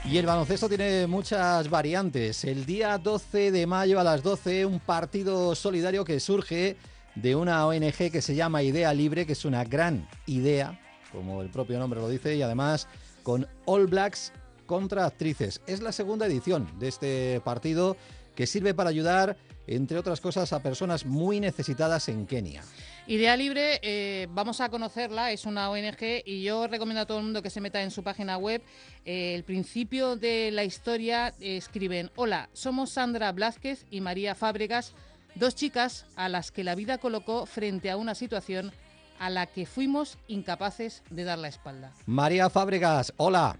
Y el baloncesto tiene muchas variantes. El día 12 de mayo a las 12, un partido solidario que surge de una ONG que se llama Idea Libre, que es una gran idea, como el propio nombre lo dice, y además con All Blacks contra actrices. Es la segunda edición de este partido que sirve para ayudar, entre otras cosas, a personas muy necesitadas en Kenia. Idea Libre, vamos a conocerla, es una ONG y yo recomiendo a todo el mundo que se meta en su página web. El principio de la historia escriben: hola, somos Sandra Blázquez y María Fábregas, dos chicas a las que la vida colocó frente a una situación a la que fuimos incapaces de dar la espalda. María Fábregas, hola.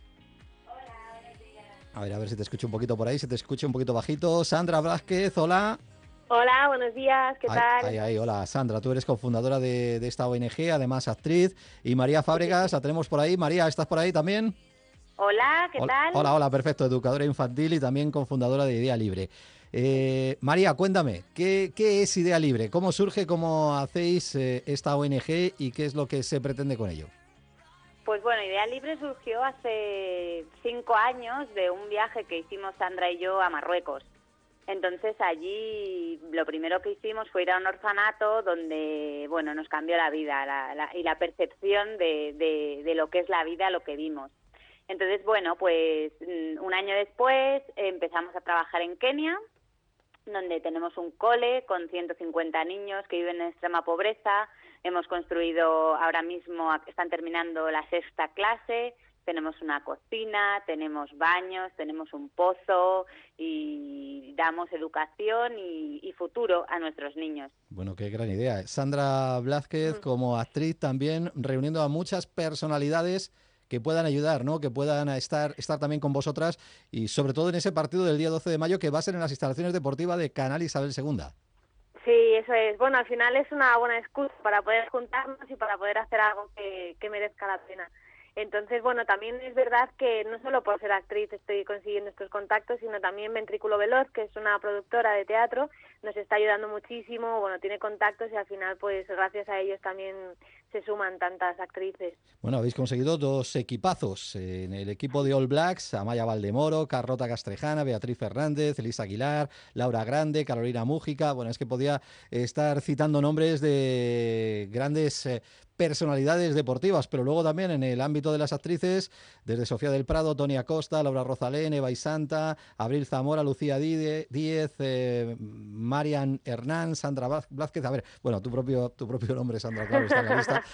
A ver si te escucho un poquito por ahí, se te escucha un poquito bajito. Sandra Blázquez, hola. Hola, buenos días, ¿qué tal? Hola, Sandra, tú eres cofundadora de esta ONG, además actriz. Y María Fábregas, la tenemos por ahí. María, ¿estás por ahí también? Hola, ¿qué tal? Hola, perfecto, educadora infantil y también cofundadora de Idea Libre. María, cuéntame, ¿qué es Idea Libre? ¿Cómo surge, cómo hacéis esta ONG y qué es lo que se pretende con ello? Pues bueno, Idea Libre surgió hace 5 años de un viaje que hicimos Sandra y yo a Marruecos. Entonces allí lo primero que hicimos fue ir a un orfanato donde, bueno, nos cambió la vida y la percepción de lo que es la vida, lo que vimos. Entonces, bueno, pues un año después empezamos a trabajar en Kenia, donde tenemos un cole con 150 niños que viven en extrema pobreza. Hemos construido, ahora mismo están terminando la 6ª clase, tenemos una cocina, tenemos baños, tenemos un pozo y damos educación y futuro a nuestros niños. Bueno, qué gran idea. Sandra Blázquez, como actriz, también reuniendo a muchas personalidades que puedan ayudar, ¿no? Que puedan estar también con vosotras y sobre todo en ese partido del día 12 de mayo que va a ser en las instalaciones deportivas de Canal Isabel II. Sí, eso es. Bueno, al final es una buena excusa para poder juntarnos y para poder hacer algo que merezca la pena. Entonces, bueno, también es verdad que no solo por ser actriz estoy consiguiendo estos contactos, sino también Ventrículo Veloz, que es una productora de teatro, nos está ayudando muchísimo, bueno, tiene contactos y al final, pues gracias a ellos también se suman tantas actrices. Bueno, habéis conseguido 2 equipazos. En el equipo de All Blacks, Amaya Valdemoro, Carlota Castrejana, Beatriz Fernández, Elisa Aguilar, Laura Grande, Carolina Mújica. Bueno, es que podía estar citando nombres de grandes personalidades deportivas, pero luego también en el ámbito de las actrices, desde Sofía del Prado, Toni Acosta, Laura Rosalén, Eva y Santa, Abril Zamora, Lucía Díez, Marian Hernán, Sandra Blázquez. A ver, bueno, tu propio nombre, Sandra, claro, está en la lista.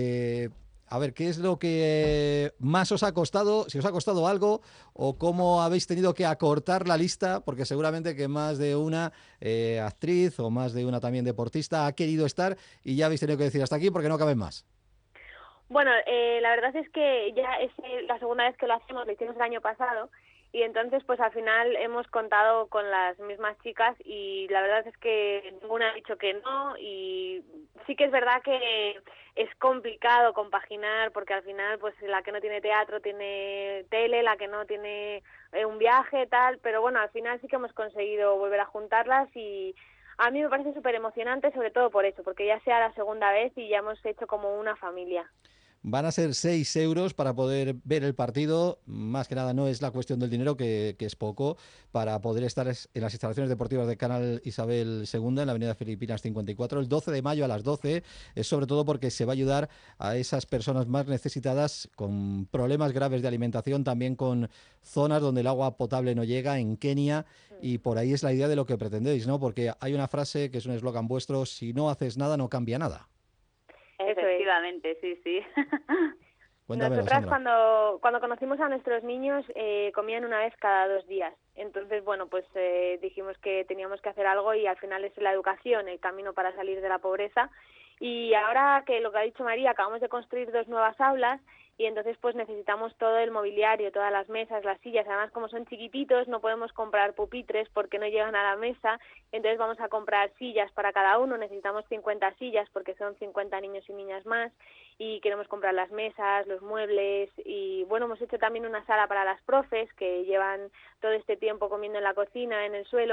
A ver, ¿qué es lo que más os ha costado? Si os ha costado algo o cómo habéis tenido que acortar la lista, porque seguramente que más de una actriz o más de una también deportista ha querido estar y ya habéis tenido que decir hasta aquí porque no caben más. Bueno, la verdad es que ya es la segunda vez que lo hacemos, lo hicimos el año pasado y entonces pues al final hemos contado con las mismas chicas y la verdad es que ninguna ha dicho que no y sí que es verdad que es complicado compaginar porque al final pues la que no tiene teatro tiene tele, la que no tiene un viaje tal, pero bueno, al final sí que hemos conseguido volver a juntarlas y a mí me parece súper emocionante, sobre todo por eso, porque ya sea la segunda vez y ya hemos hecho como una familia. Van a ser 6 euros para poder ver el partido. Más que nada no es la cuestión del dinero, que es poco, para poder estar en las instalaciones deportivas de Canal Isabel II, en la avenida Filipinas 54, el 12 de mayo a las 12. Es sobre todo porque se va a ayudar a esas personas más necesitadas con problemas graves de alimentación, también con zonas donde el agua potable no llega, en Kenia, y por ahí es la idea de lo que pretendéis, ¿no? Porque hay una frase que es un eslogan vuestro: si no haces nada, no cambia nada. Efectivamente, sí, sí. Cuéntamelo, Nosotras Sandra. cuando conocimos a nuestros niños comían una vez cada 2 días. Entonces, bueno, pues dijimos que teníamos que hacer algo y al final es la educación el camino para salir de la pobreza. Y ahora que lo que ha dicho María, acabamos de construir 2 nuevas aulas y entonces pues necesitamos todo el mobiliario, todas las mesas, las sillas. Además, como son chiquititos, no podemos comprar pupitres porque no llegan a la mesa. Entonces vamos a comprar sillas para cada uno. Necesitamos 50 sillas porque son 50 niños y niñas más y queremos comprar las mesas, los muebles y bueno, hemos hecho también una sala para las profes que llevan todo este tiempo comiendo en la cocina, en el suelo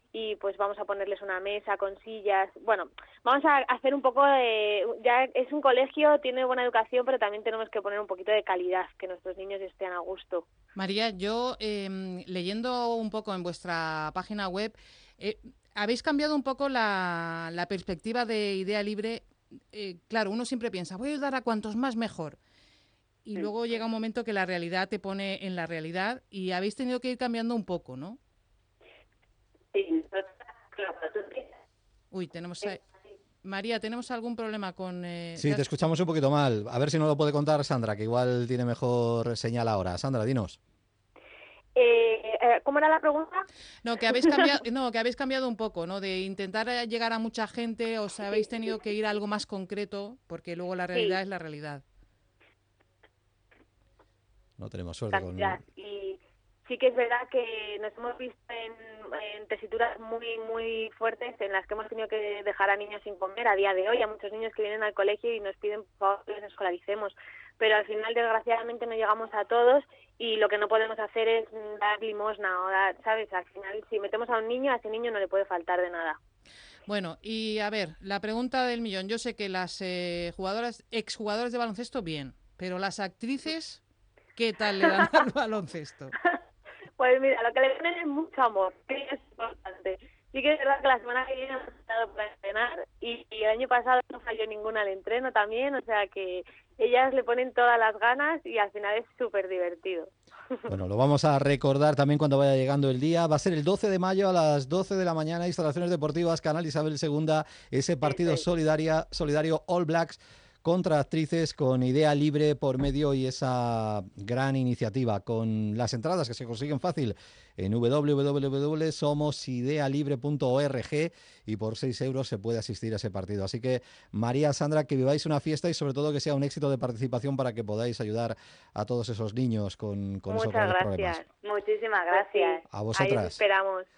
y pues vamos a ponerles una mesa con sillas. Bueno, vamos a hacer un poco de... Ya es un colegio, tiene buena educación, pero también tenemos que poner un poquito de calidad, que nuestros niños estén a gusto. María, yo leyendo un poco en vuestra página web, habéis cambiado un poco la perspectiva de Idea Libre. Claro, uno siempre piensa, voy a ayudar a cuantos más mejor. Y luego llega un momento que la realidad te pone en la realidad y habéis tenido que ir cambiando un poco, ¿no? Sí, claro, Uy, María, ¿tenemos algún problema con...? Sí, te escuchamos un poquito mal. A ver si nos lo puede contar Sandra, que igual tiene mejor señal ahora. Sandra, dinos. ¿Cómo era la pregunta? No, que habéis cambiado, no, que habéis cambiado un poco, ¿no? De intentar llegar a mucha gente, os habéis tenido que ir a algo más concreto, porque luego la realidad es la realidad. No tenemos suerte con... Y sí que es verdad que nos hemos visto en tesituras muy fuertes en las que hemos tenido que dejar a niños sin comer a día de hoy, a muchos niños que vienen al colegio y nos piden por favor que les escolaricemos, pero al final desgraciadamente no llegamos a todos y lo que no podemos hacer es dar limosna o dar, ¿sabes? Al final si metemos a un niño, a ese niño no le puede faltar de nada. Bueno, y a ver, la pregunta del millón. Yo sé que las exjugadoras de baloncesto, bien, pero las actrices, ¿qué tal le dan al baloncesto? Pues mira, lo que le ponen es mucho amor, que es importante. Sí que es verdad que la semana que viene hemos estado para entrenar y el año pasado no falló ninguna al entreno también, o sea que ellas le ponen todas las ganas y al final es súper divertido. Bueno, lo vamos a recordar también cuando vaya llegando el día. Va a ser el 12 de mayo a las 12 de la mañana, Instalaciones Deportivas, Canal Isabel II, ese partido solidario All Blacks contra actrices con Idea Libre por medio y esa gran iniciativa con las entradas que se consiguen fácil en www.somosidealibre.org y por 6 euros se puede asistir a ese partido. Así que María, Sandra, que viváis una fiesta y sobre todo que sea un éxito de participación para que podáis ayudar a todos esos niños con esos graves problemas. Muchísimas gracias. A vosotras. Ahí os esperamos.